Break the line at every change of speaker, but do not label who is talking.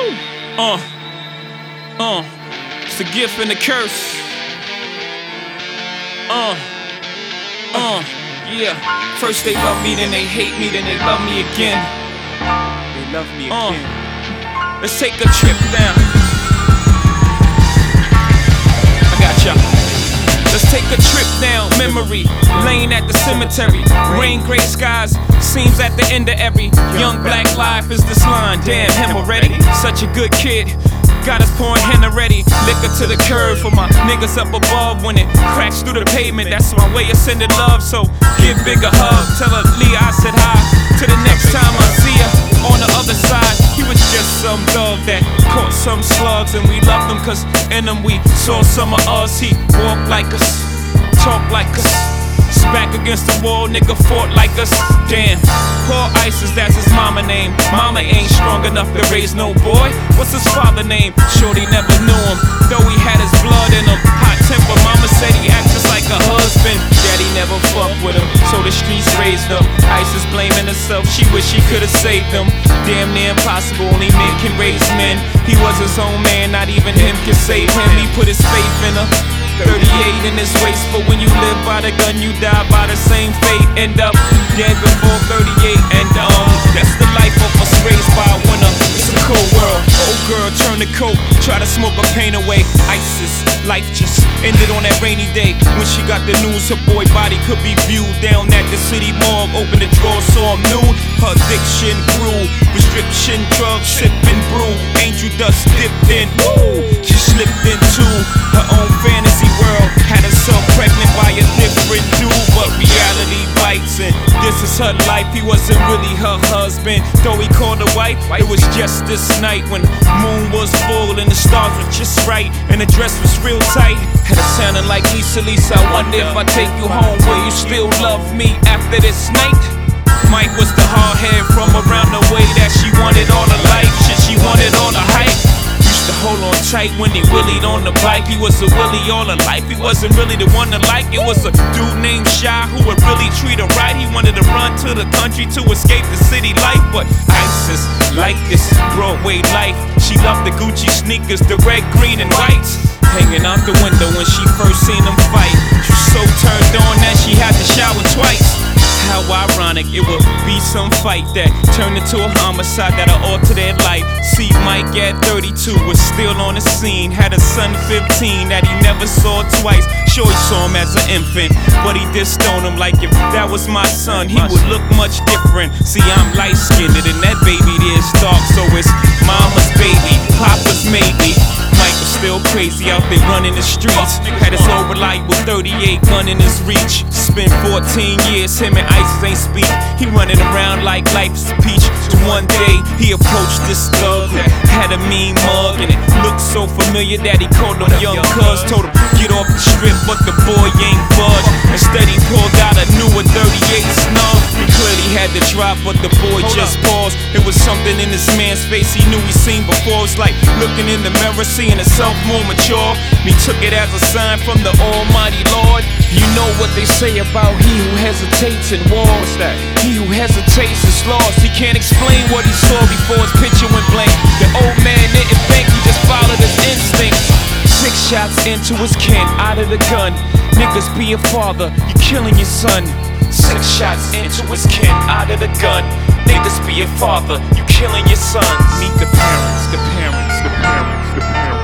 It's a gift and a curse. Yeah. First they love me, then they hate me, then they love me again.
They love me again.
Let's take a trip down. I got ya. Let's take a trip down memory lane at the cemetery. Rain, gray skies, seems at the end of every young black life is this line. Damn, him already. Such a good kid. Got us pouring hen already. Liquor to the curb for my niggas up above. When it cracks through the pavement, that's my way of sending love. So give Big a hug. Tell her Leah I said hi. Till the next time I see her on the other side. He was just some dog that caught some slugs, and we loved him cause in him we saw some of us. He walked like us, talked like us. Back against the wall, nigga fought like us. Damn, Paul Isis, that's his mama name. Mama ain't strong enough to raise no boy. What's his father name? Shorty never knew him, though he had his blood in him. Hot temper, mama said he acts just like a husband. Daddy never fucked with him, so the streets raised him. Isis blaming herself, she wish she could've saved him. Damn near impossible, only men can raise men. He was his own man, not even him can save him. He put his faith in her. 38 in his waist, but when you live by the gun, you die by the same fate. End up dead before 38, and that's the life of us raised by a winner. It's a cold world. Old girl turn the coat, try to smoke her pain away. Isis, life just ended on that rainy day when she got the news her boy body could be viewed down at the city morgue. Opened the drawer, saw him nude. Her addiction grew, restriction, drugs, sipping brew. Angel dust dipped in, woo. She slipped into her own fantasy world, had herself pregnant by a different dude, but reality bites, and this is her life. He wasn't really her husband, though he called her wife. It was just this night when the moon was full and the stars were just right, and the dress was real tight. Had it sounding like Lisa, I wonder if I take you home, will you still love me after this night? Mike was the hard head from around the way that she wanted all her life. Shit, she wanted all the hype. Used to hold on tight when he willied on the bike. He was a willie all her life. He wasn't really the one to like. It was a dude named Shy who would really treat her right. He wanted to run to the country to escape the city life, but Isis like this Broadway life. She loved the Gucci sneakers, the red, green, and whites. Hanging out the window when she first seen them fight. She was so turned on that she had to shower twice. How ironic, it would be some fight that turned into a homicide that'll alter their life. See, Mike at 32 was still on the scene. Had a son 15 that he never saw twice. Sure, he saw him as an infant, but he did stone him like if that was my son, he would look much different. See, I'm light-skinned and that baby there's dark, so it's mama's baby, papa's maybe. Mike was still crazy out there running the streets. Had his old reliable 38 gun in his reach. Spent 14 years, him and Isis ain't speak. He running around like life is a peach. So one day he approached this thug who had a mean mug, and it looked so familiar that he called him young cuz. Told him get off the strip, but the boy ain't budged. Instead he pulled out a newer 38 snub. He clearly had to drop, but the boy just paused. It was something in this man's face he knew he seen before. It's like looking in the mirror, seeing himself more mature. He took it as a sign from the Almighty Lord. You know what they say about he who hesitates in war. What's that? He who hesitates is lost. He can't explain what he saw before his picture went blank. The old man didn't think, he just followed his instincts. 6 shots into his kin, out of the gun. Niggas be a father, you killing your son. 6 shots into his kin, out of the gun. Niggas be a father, you killing your sons.
Meet the parents, the parents, the parents, the parents.